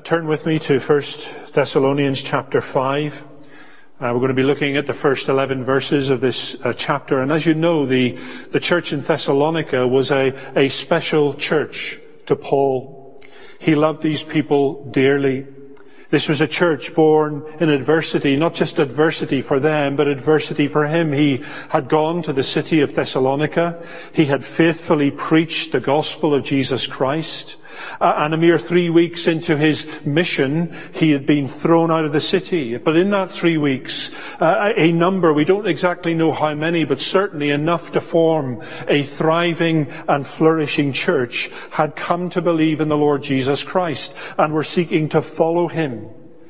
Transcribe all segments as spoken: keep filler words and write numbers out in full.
Turn with me to First Thessalonians chapter five. Uh, we're going to be looking at the first eleven verses of this uh, chapter. And as you know, the, the church in Thessalonica was a, a special church to Paul. He loved these people dearly. This was a church born in adversity, not just adversity for them, but adversity for him. He had gone to the city of Thessalonica. He had faithfully preached the gospel of Jesus Christ. Uh, and a mere three weeks into his mission, he had been thrown out of the city. But in that three weeks, uh, a number, we don't exactly know how many, but certainly enough to form a thriving and flourishing church, had come to believe in the Lord Jesus Christ and were seeking to follow him.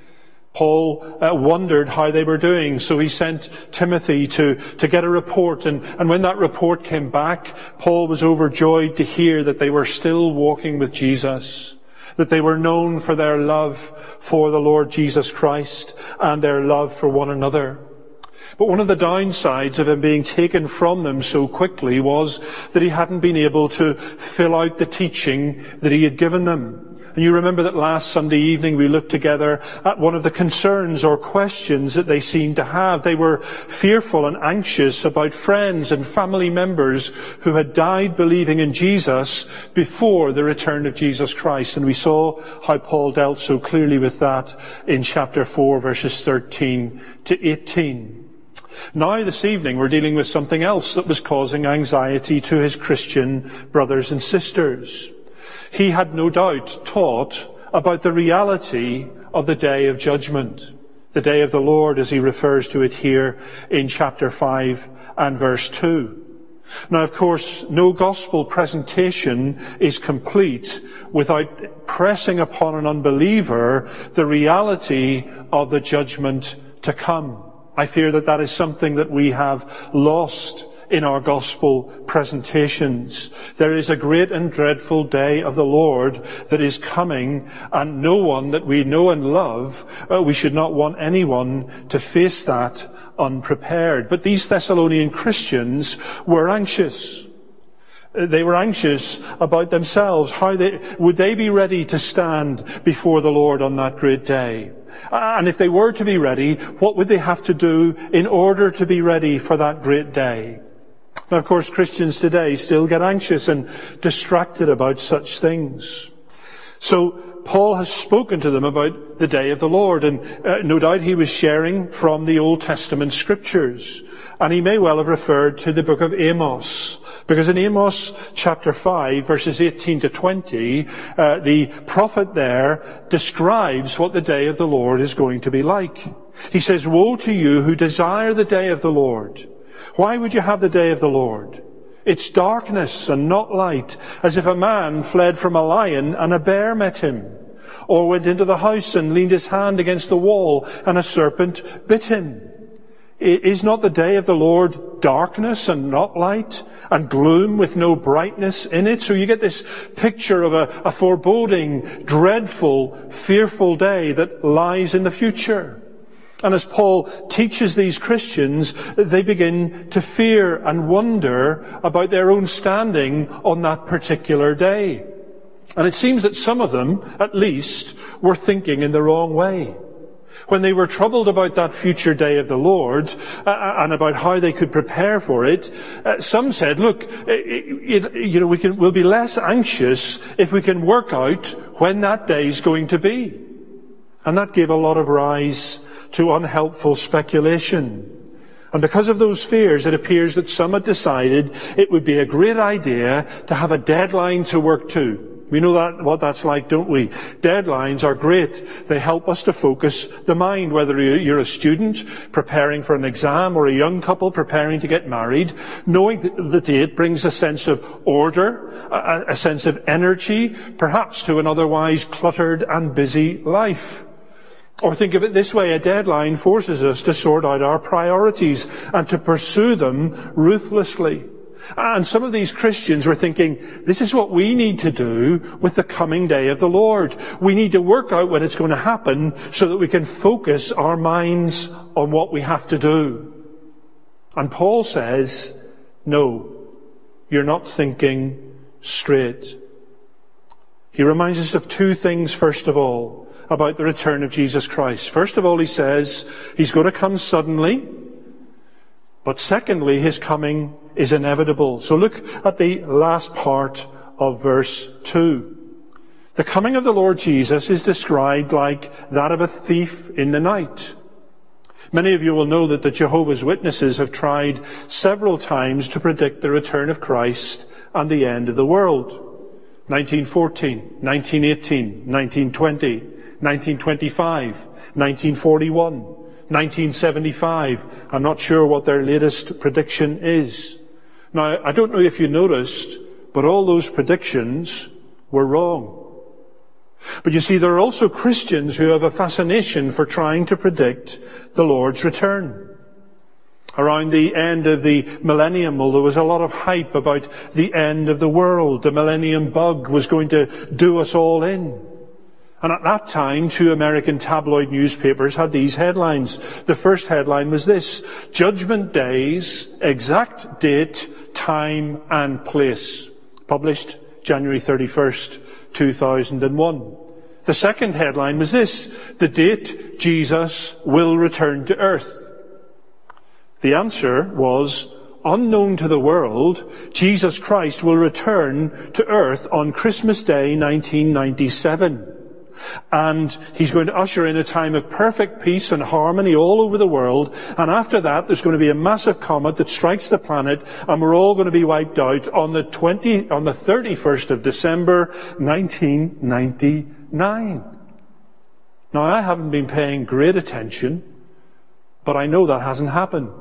Paul uh, wondered how they were doing, so he sent Timothy to, to get a report. And, and when that report came back, Paul was overjoyed to hear that they were still walking with Jesus, that they were known for their love for the Lord Jesus Christ and their love for one another. But one of the downsides of him being taken from them so quickly was that he hadn't been able to fill out the teaching that he had given them. And you remember that last Sunday evening we looked together at one of the concerns or questions that they seemed to have. They were fearful and anxious about friends and family members who had died believing in Jesus before the return of Jesus Christ. And we saw how Paul dealt so clearly with that in chapter four, verses thirteen to eighteen. Now this evening we're dealing with something else that was causing anxiety to his Christian brothers and sisters. He had no doubt taught about the reality of the day of judgment, the day of the Lord, as he refers to it here in chapter five and verse two. Now, of course, no gospel presentation is complete without pressing upon an unbeliever the reality of the judgment to come. I fear that that is something that we have lost in our gospel presentations. There is a great and dreadful day of the Lord that is coming, and no one that we know and love, uh, we should not want anyone to face that unprepared. But these Thessalonian Christians were anxious. They were anxious about themselves. How they, would they be ready to stand before the Lord on that great day? And if they were to be ready, what would they have to do in order to be ready for that great day? Now, of course, Christians today still get anxious and distracted about such things. So Paul has spoken to them about the day of the Lord, and uh, no doubt he was sharing from the Old Testament scriptures. And he may well have referred to the book of Amos, because in Amos chapter five, verses eighteen to twenty, uh, the prophet there describes what the day of the Lord is going to be like. He says, "Woe to you who desire the day of the Lord. Why would you have the day of the Lord? It's darkness and not light, as if a man fled from a lion and a bear met him, or went into the house and leaned his hand against the wall and a serpent bit him. Is not the day of the Lord darkness and not light, and gloom with no brightness in it?" So you get this picture of a, a foreboding, dreadful, fearful day that lies in the future. And as Paul teaches these Christians, they begin to fear and wonder about their own standing on that particular day. And it seems that some of them, at least, were thinking in the wrong way. When they were troubled about that future day of the Lord uh, and about how they could prepare for it, uh, some said, look, it, it, you know, we can, we'll be less anxious if we can work out when that day is going to be. And that gave a lot of rise to unhelpful speculation. And because of those fears, it appears that some had decided it would be a great idea to have a deadline to work to. We know that what that's like, don't we? Deadlines are great. They help us to focus the mind, whether you're a student preparing for an exam or a young couple preparing to get married. Knowing the date brings a sense of order, a, a sense of energy, perhaps to an otherwise cluttered and busy life. Or think of it this way, a deadline forces us to sort out our priorities and to pursue them ruthlessly. And some of these Christians were thinking, this is what we need to do with the coming day of the Lord. We need to work out when it's going to happen so that we can focus our minds on what we have to do. And Paul says, no, you're not thinking straight. He reminds us of two things, first of all, about the return of Jesus Christ. First of all, he says he's going to come suddenly. But secondly, his coming is inevitable. So look at the last part of verse two. The coming of the Lord Jesus is described like that of a thief in the night. Many of you will know that the Jehovah's Witnesses have tried several times to predict the return of Christ and the end of the world. nineteen fourteen, nineteen eighteen, nineteen twenty, nineteen twenty-five, nineteen forty-one, nineteen seventy-five. I'm not sure what their latest prediction is. Now, I don't know if you noticed, but all those predictions were wrong. But you see, there are also Christians who have a fascination for trying to predict the Lord's return. Around the end of the millennium, well, there was a lot of hype about the end of the world. The millennium bug was going to do us all in. And at that time, two American tabloid newspapers had these headlines. The first headline was this: Judgment Days, exact date, time and place. Published January thirty-first, two thousand one. The second headline was this: the date Jesus will return to earth. The answer was, unknown to the world, Jesus Christ will return to earth on Christmas Day nineteen ninety-seven. And he's going to usher in a time of perfect peace and harmony all over the world. And after that, there's going to be a massive comet that strikes the planet, and we're all going to be wiped out on the twenty, on the thirty-first of December, nineteen ninety-nine. Now, I haven't been paying great attention, but I know that hasn't happened.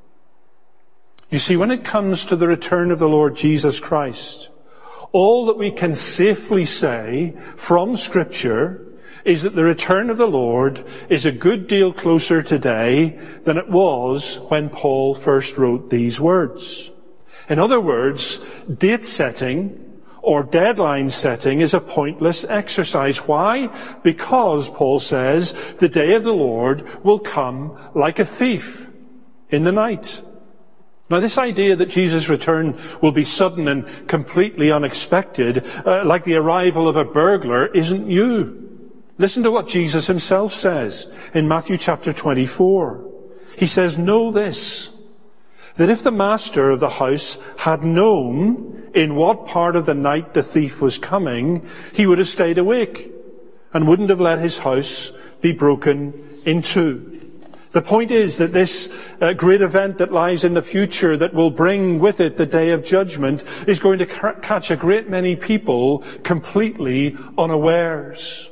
You see, when it comes to the return of the Lord Jesus Christ, all that we can safely say from Scripture is that the return of the Lord is a good deal closer today than it was when Paul first wrote these words. In other words, date setting or deadline setting is a pointless exercise. Why? Because, Paul says, the day of the Lord will come like a thief in the night. Now, this idea that Jesus' return will be sudden and completely unexpected, uh, like the arrival of a burglar, isn't new. Listen to what Jesus himself says in Matthew chapter twenty-four. He says, "Know this, that if the master of the house had known in what part of the night the thief was coming, he would have stayed awake and wouldn't have let his house be broken into." The point is that this uh, great event that lies in the future that will bring with it the day of judgment is going to ca- catch a great many people completely unawares.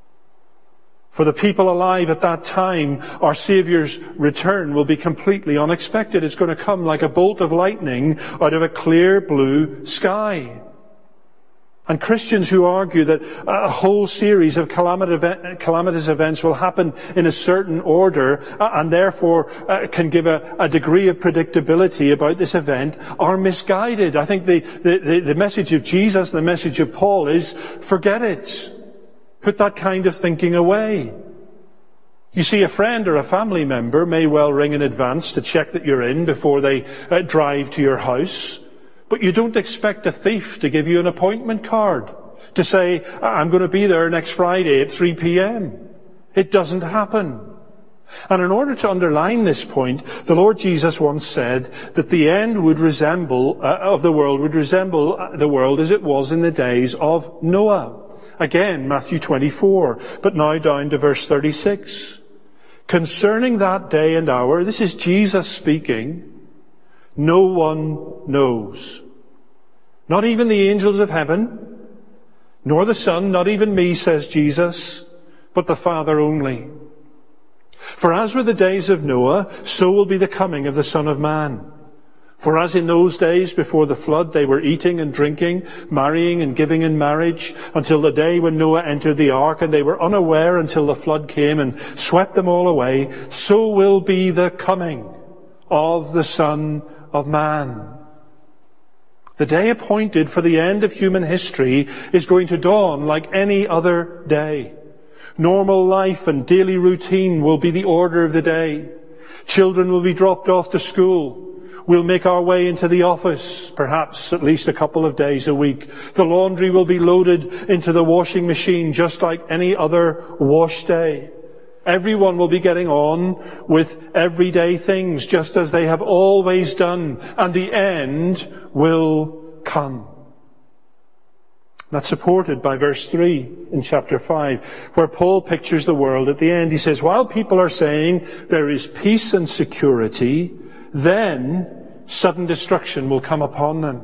For the people alive at that time, our Saviour's return will be completely unexpected. It's going to come like a bolt of lightning out of a clear blue sky. And Christians who argue that a whole series of calamitous events will happen in a certain order and therefore can give a, a degree of predictability about this event are misguided. I think the, the, the message of Jesus, the message of Paul is, forget it. Put that kind of thinking away. You see, a friend or a family member may well ring in advance to check that you're in before they uh, drive to your house. But you don't expect a thief to give you an appointment card to say, I'm going to be there next Friday at three p.m. It doesn't happen. And in order to underline this point, the Lord Jesus once said that the end would resemble, uh, of the world would resemble the world as it was in the days of Noah. Again, Matthew twenty-four, but now down to verse thirty-six. Concerning that day and hour, this is Jesus speaking, no one knows. Not even the angels of heaven, nor the Son, not even me, says Jesus, but the Father only. For as were the days of Noah, so will be the coming of the Son of Man. For as in those days before the flood they were eating and drinking, marrying and giving in marriage, until the day when Noah entered the ark, and they were unaware until the flood came and swept them all away, so will be the coming of the Son of Man. The day appointed for the end of human history is going to dawn like any other day. Normal life and daily routine will be the order of the day. Children will be dropped off to school. We'll make our way into the office, perhaps at least a couple of days a week. The laundry will be loaded into the washing machine just like any other wash day. Everyone will be getting on with everyday things just as they have always done, and the end will come. That's supported by verse three in chapter five, where Paul pictures the world at the end. He says, while people are saying there is peace and security, then sudden destruction will come upon them.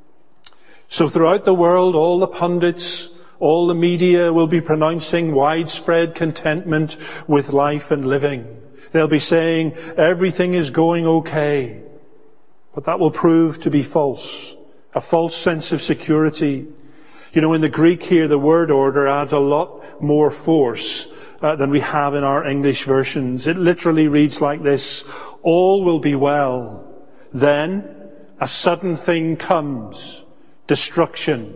So throughout the world, all the pundits, all the media will be pronouncing widespread contentment with life and living. They'll be saying everything is going okay. But that will prove to be false. A false sense of security. You know, in the Greek here, the word order adds a lot more force uh, than we have in our English versions. It literally reads like this: all will be well. Then a sudden thing comes, destruction.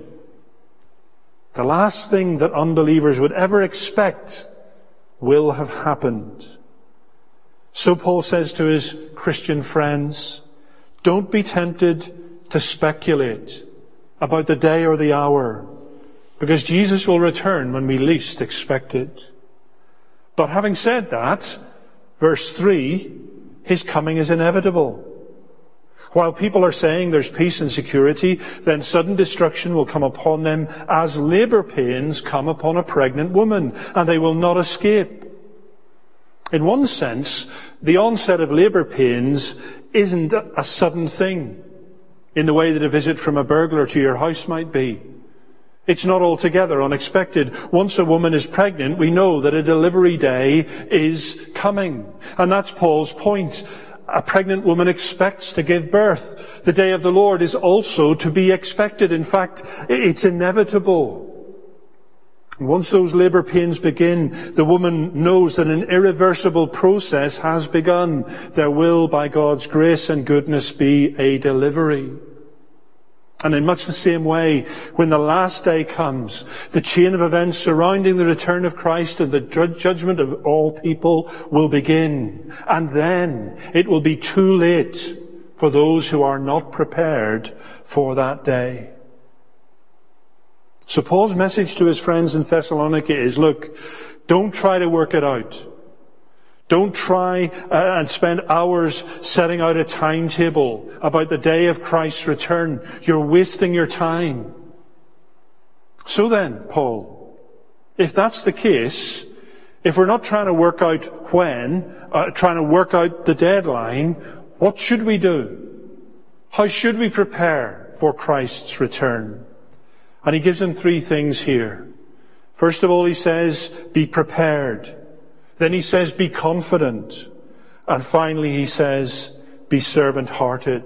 The last thing that unbelievers would ever expect will have happened. So Paul says to his Christian friends, don't be tempted to speculate about the day or the hour, because Jesus will return when we least expect it. But having said that, verse three, his coming is inevitable. While people are saying there's peace and security, then sudden destruction will come upon them as labor pains come upon a pregnant woman, and they will not escape. In one sense, the onset of labor pains isn't a sudden thing, in the way that a visit from a burglar to your house might be. It's not altogether unexpected. Once a woman is pregnant, we know that a delivery day is coming. And that's Paul's point. A pregnant woman expects to give birth. The day of the Lord is also to be expected. In fact, it's inevitable. Once those labor pains begin, the woman knows that an irreversible process has begun. There will, by God's grace and goodness, be a delivery. And in much the same way, when the last day comes, the chain of events surrounding the return of Christ and the judgment of all people will begin. And then it will be too late for those who are not prepared for that day. So Paul's message to his friends in Thessalonica is, look, don't try to work it out. Don't try uh, and spend hours setting out a timetable about the day of Christ's return. You're wasting your time. So then, Paul, if that's the case, if we're not trying to work out when, uh, trying to work out the deadline, what should we do? How should we prepare for Christ's return? And he gives them three things here. First of all, he says, be prepared. Then he says, be confident. And finally, he says, be servant-hearted.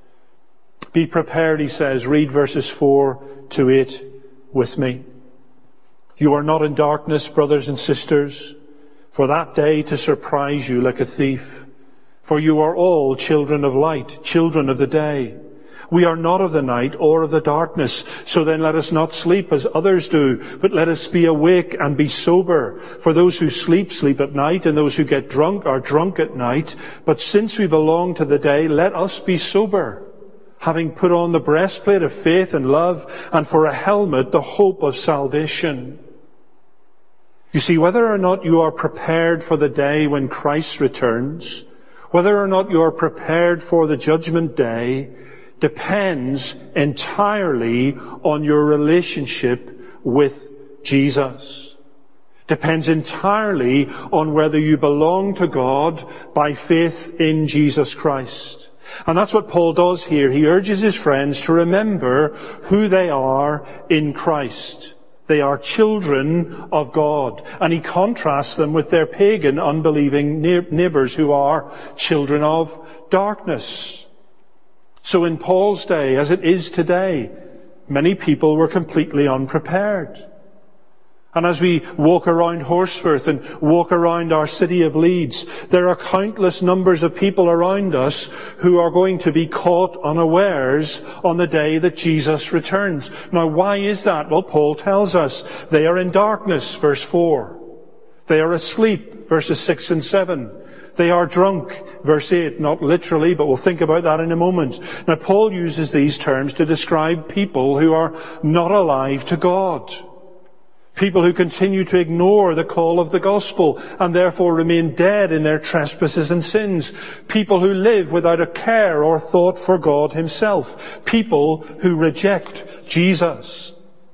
Be prepared, he says. Read verses four to eight with me. You are not in darkness, brothers and sisters, for that day to surprise you like a thief. For you are all children of light, children of the day. We are not of the night or of the darkness. So then let us not sleep as others do, but let us be awake and be sober. For those who sleep, sleep at night, and those who get drunk are drunk at night. But since we belong to the day, let us be sober, having put on the breastplate of faith and love, and for a helmet the hope of salvation. You see, whether or not you are prepared for the day when Christ returns, whether or not you are prepared for the judgment day, depends entirely on your relationship with Jesus. Depends entirely on whether you belong to God by faith in Jesus Christ. And that's what Paul does here. He urges his friends to remember who they are in Christ. They are children of God. And he contrasts them with their pagan, unbelieving neighbours who are children of darkness. So in Paul's day, as it is today, many people were completely unprepared. And as we walk around Horsforth and walk around our city of Leeds, there are countless numbers of people around us who are going to be caught unawares on the day that Jesus returns. Now, why is that? Well, Paul tells us they are in darkness, verse four. They are asleep, verses six and seven. They are drunk, verse eight, not literally, but we'll think about that in a moment. Now, Paul uses these terms to describe people who are not alive to God. People who continue to ignore the call of the gospel and therefore remain dead in their trespasses and sins. People who live without a care or thought for God himself. People who reject Jesus.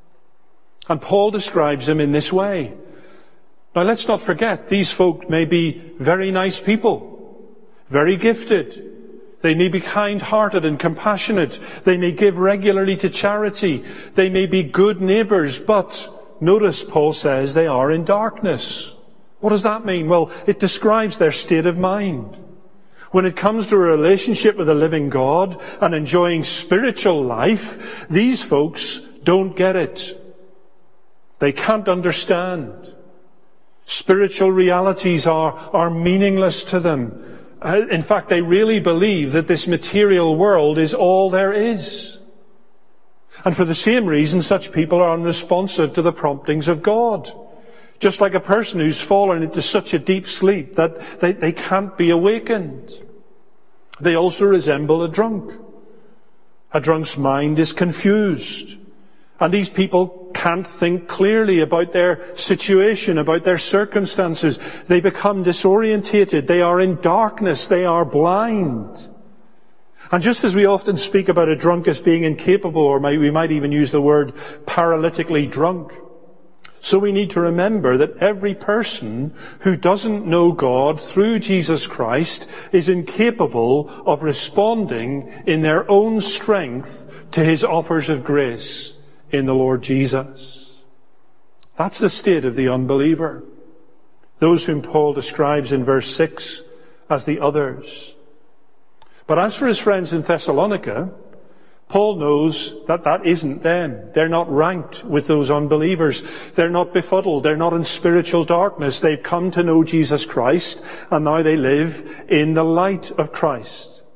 And Paul describes them in this way. Now, let's not forget, these folk may be very nice people, very gifted. They may be kind-hearted and compassionate. They may give regularly to charity. They may be good neighbours, but notice Paul says they are in darkness. What does that mean? Well, it describes their state of mind. When it comes to a relationship with a living God and enjoying spiritual life, these folks don't get it. They can't understand. Spiritual realities are, are meaningless to them. In fact, they really believe that this material world is all there is. And for the same reason, such people are unresponsive to the promptings of God. Just like a person who's fallen into such a deep sleep that they, they can't be awakened. They also resemble a drunk. A drunk's mind is confused. And these people can't think clearly about their situation, about their circumstances. They become disorientated. They are in darkness. They are blind. And just as we often speak about a drunk as being incapable, or we might even use the word paralytically drunk, so we need to remember that every person who doesn't know God through Jesus Christ is incapable of responding in their own strength to his offers of grace in the Lord Jesus. That's the state of the unbeliever. Those whom Paul describes in verse six as the others. But as for his friends in Thessalonica, Paul knows that that isn't them. They're not ranked with those unbelievers. They're not befuddled. They're not in spiritual darkness. They've come to know Jesus Christ, and now they live in the light of Christ.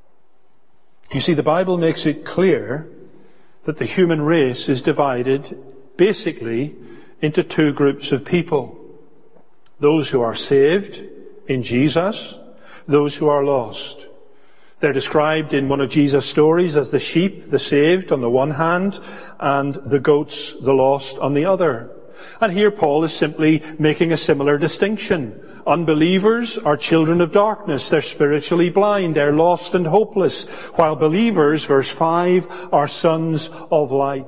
You see, the Bible makes it clear that the human race is divided basically into two groups of people. Those who are saved in Jesus, those who are lost. They're described in one of Jesus' stories as the sheep, the saved on the one hand, and the goats, the lost, on the other. And here Paul is simply making a similar distinction. Unbelievers are children of darkness. They're spiritually blind. They're lost and hopeless. While believers, verse five, are sons of light.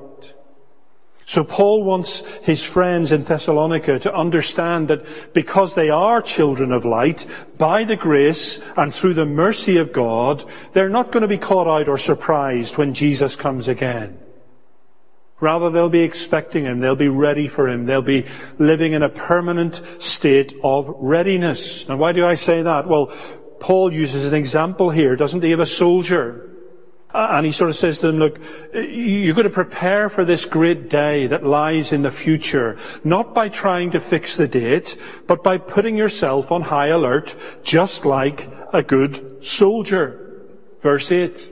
So Paul wants his friends in Thessalonica to understand that because they are children of light, by the grace and through the mercy of God, they're not going to be caught out or surprised when Jesus comes again. Rather, they'll be expecting him. They'll be ready for him. They'll be living in a permanent state of readiness. And why do I say that? Well, Paul uses an example here, doesn't he, of a soldier. And he sort of says to them, look, you're going to prepare for this great day that lies in the future, not by trying to fix the date, but by putting yourself on high alert, just like a good soldier. Verse eight.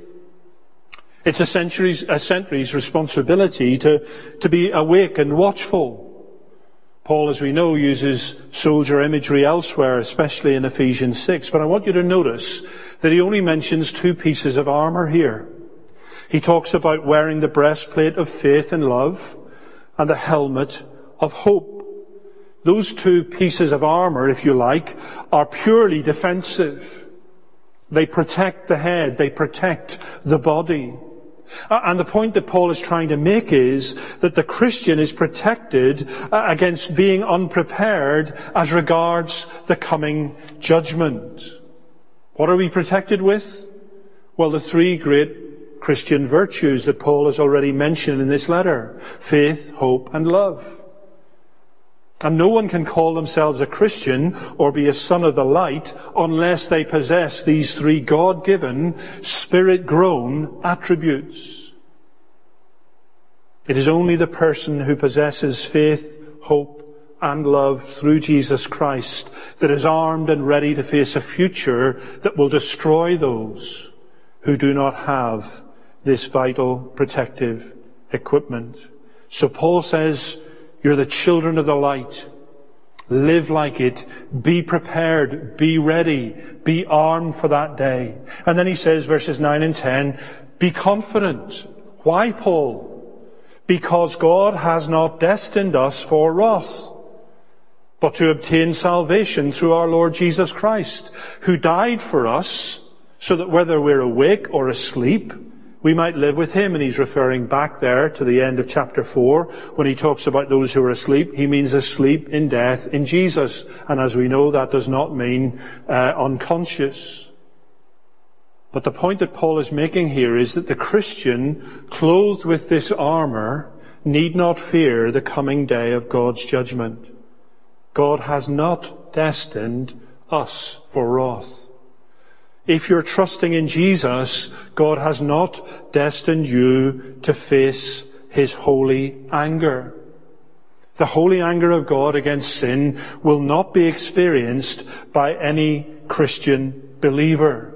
It's a century's, a century's responsibility to, to be awake and watchful. Paul, as we know, uses soldier imagery elsewhere, especially in Ephesians six. But I want you to notice that he only mentions two pieces of armour here. He talks about wearing the breastplate of faith and love and the helmet of hope. Those two pieces of armour, if you like, are purely defensive. They protect the head. They protect the body. And the point that Paul is trying to make is that the Christian is protected against being unprepared as regards the coming judgment. What are we protected with? Well, the three great Christian virtues that Paul has already mentioned in this letter: faith, hope, and love. And no one can call themselves a Christian or be a son of the light unless they possess these three God-given, Spirit-grown attributes. It is only the person who possesses faith, hope, and love through Jesus Christ that is armed and ready to face a future that will destroy those who do not have this vital protective equipment. So Paul says, you're the children of the light. Live like it. Be prepared. Be ready. Be armed for that day. And then he says, verses nine and ten, be confident. Why, Paul? Because God has not destined us for wrath, but to obtain salvation through our Lord Jesus Christ, who died for us, so that whether we're awake or asleep, we might live with him. And he's referring back there to the end of chapter four, when he talks about those who are asleep. He means asleep in death in Jesus. And as we know, that does not mean uh, unconscious. But the point that Paul is making here is that the Christian, clothed with this armour, need not fear the coming day of God's judgment. God has not destined us for wrath. If you're trusting in Jesus, God has not destined you to face his holy anger. The holy anger of God against sin will not be experienced by any Christian believer.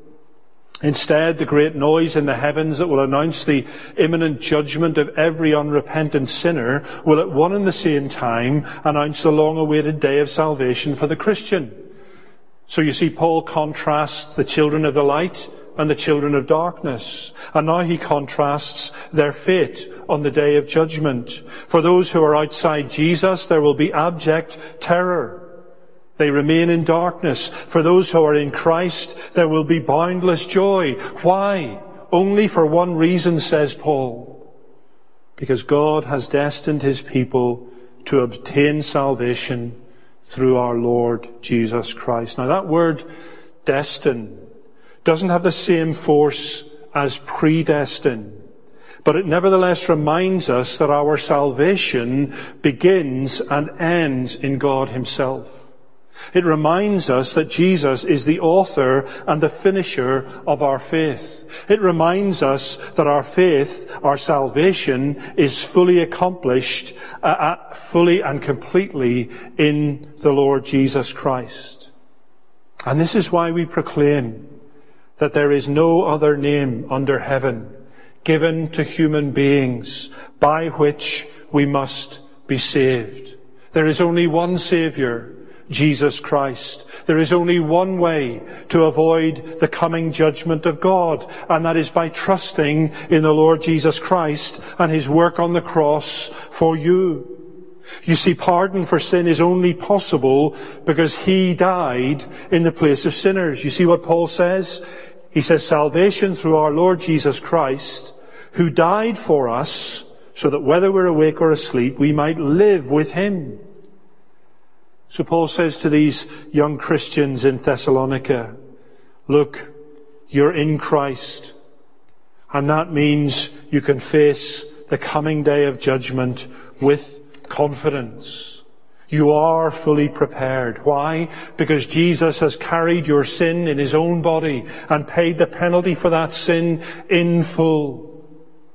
Instead, the great noise in the heavens that will announce the imminent judgment of every unrepentant sinner will at one and the same time announce the long-awaited day of salvation for the Christian. So you see, Paul contrasts the children of the light and the children of darkness. And now he contrasts their fate on the day of judgment. For those who are outside Jesus, there will be abject terror. They remain in darkness. For those who are in Christ, there will be boundless joy. Why? Only for one reason, says Paul. Because God has destined his people to obtain salvation through our Lord Jesus Christ. Now that word destined doesn't have the same force as predestined, but it nevertheless reminds us that our salvation begins and ends in God himself. It reminds us that Jesus is the author and the finisher of our faith. It reminds us that our faith, our salvation, is fully accomplished, uh, fully and completely in the Lord Jesus Christ. And this is why we proclaim that there is no other name under heaven given to human beings by which we must be saved. There is only one Saviour, Jesus Christ. There is only one way to avoid the coming judgment of God, and that is by trusting in the Lord Jesus Christ and his work on the cross for you. You see, pardon for sin is only possible because he died in the place of sinners. You see what Paul says? He says, salvation through our Lord Jesus Christ, who died for us, so that whether we're awake or asleep, we might live with him. So Paul says to these young Christians in Thessalonica, look, you're in Christ, and that means you can face the coming day of judgment with confidence. You are fully prepared. Why? Because Jesus has carried your sin in his own body and paid the penalty for that sin in full.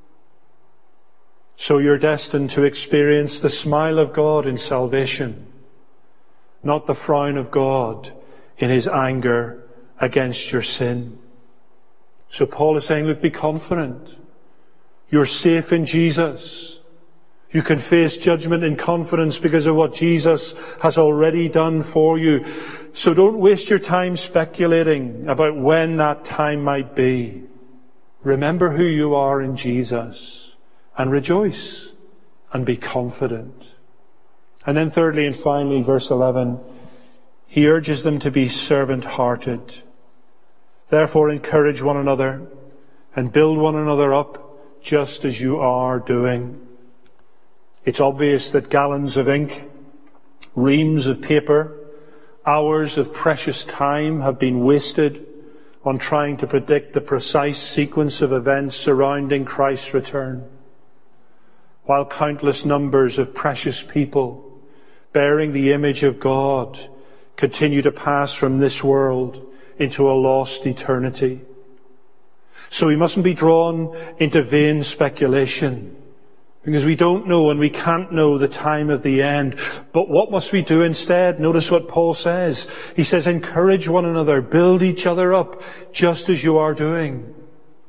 So you're destined to experience the smile of God in salvation, not the frown of God in his anger against your sin. So Paul is saying, look, be confident. You're safe in Jesus. You can face judgment in confidence because of what Jesus has already done for you. So don't waste your time speculating about when that time might be. Remember who you are in Jesus and rejoice and be confident. And then thirdly and finally, verse eleven, he urges them to be servant-hearted. Therefore encourage one another and build one another up just as you are doing. It's obvious that gallons of ink, reams of paper, hours of precious time have been wasted on trying to predict the precise sequence of events surrounding Christ's return, while countless numbers of precious people bearing the image of God continue to pass from this world into a lost eternity. So we mustn't be drawn into vain speculation, because we don't know and we can't know the time of the end. But what must we do instead? Notice what Paul says. He says, encourage one another, build each other up, just as you are doing.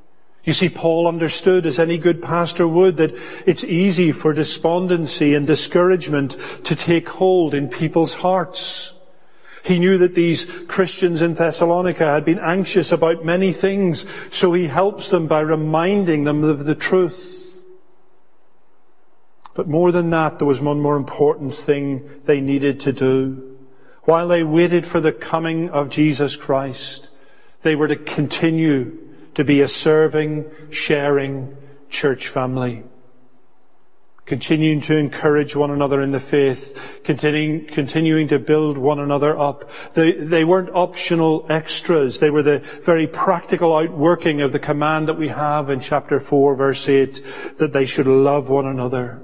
You see, Paul understood, as any good pastor would, that it's easy for despondency and discouragement to take hold in people's hearts. He knew that these Christians in Thessalonica had been anxious about many things, so he helps them by reminding them of the truth. But more than that, there was one more important thing they needed to do. While they waited for the coming of Jesus Christ, they were to continue to be a serving, sharing church family. Continuing to encourage one another in the faith, continuing, continuing to build one another up. They, they weren't optional extras. They were the very practical outworking of the command that we have in chapter four, verse eight, that they should love one another.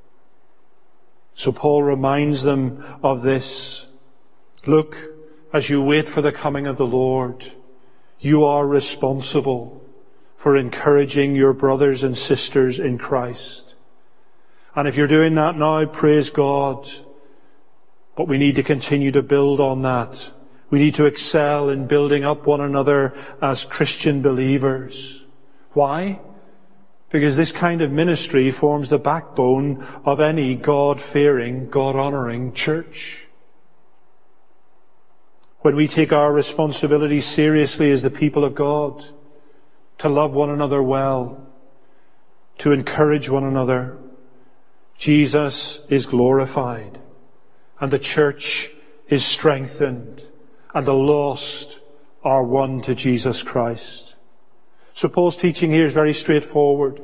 So Paul reminds them of this. Look, as you wait for the coming of the Lord, you are responsible for encouraging your brothers and sisters in Christ. And if you're doing that now, praise God. But we need to continue to build on that. We need to excel in building up one another as Christian believers. Why? Because this kind of ministry forms the backbone of any God-fearing, God-honoring church. When we take our responsibility seriously as the people of God, to love one another well, to encourage one another, Jesus is glorified, and the church is strengthened, and the lost are won to Jesus Christ. So Paul's teaching here is very straightforward.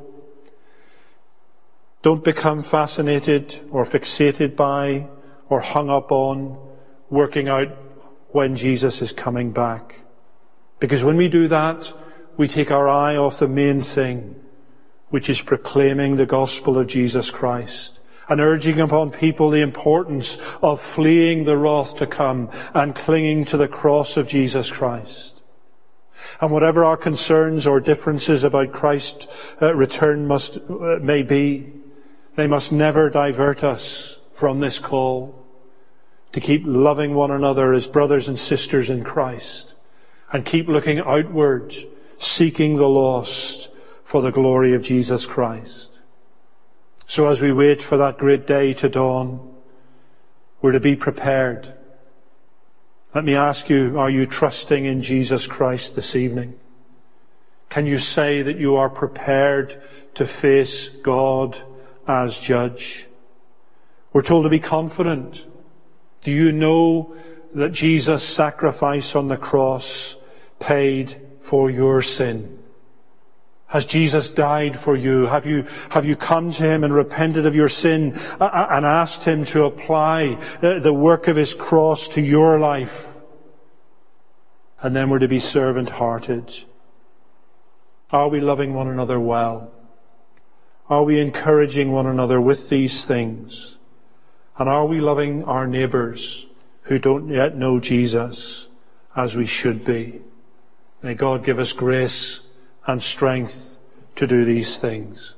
Don't become fascinated or fixated by or hung up on working out when Jesus is coming back. Because when we do that, we take our eye off the main thing, which is proclaiming the gospel of Jesus Christ and urging upon people the importance of fleeing the wrath to come and clinging to the cross of Jesus Christ. And whatever our concerns or differences about Christ's uh, return must uh, may be, they must never divert us from this call to keep loving one another as brothers and sisters in Christ, and keep looking outward, seeking the lost for the glory of Jesus Christ. So as we wait for that great day to dawn, we're to be prepared. Let me ask you, are you trusting in Jesus Christ this evening? Can you say that you are prepared to face God as judge? We're told to be confident. Do you know that Jesus' sacrifice on the cross paid for your sin? Has Jesus died for you? Have you, have you come to him and repented of your sin and asked him to apply the work of his cross to your life? And then we're to be servant-hearted. Are we loving one another well? Are we encouraging one another with these things? And are we loving our neighbours who don't yet know Jesus as we should be? May God give us grace and strength to do these things.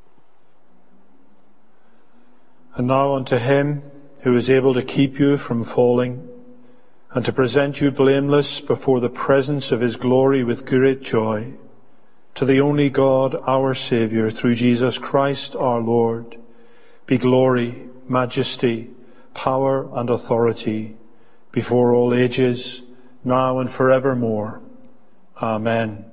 And now unto him who is able to keep you from falling and to present you blameless before the presence of his glory with great joy, to the only God, our Saviour, through Jesus Christ our Lord, be glory, majesty, power and authority before all ages, now and forevermore. Amen.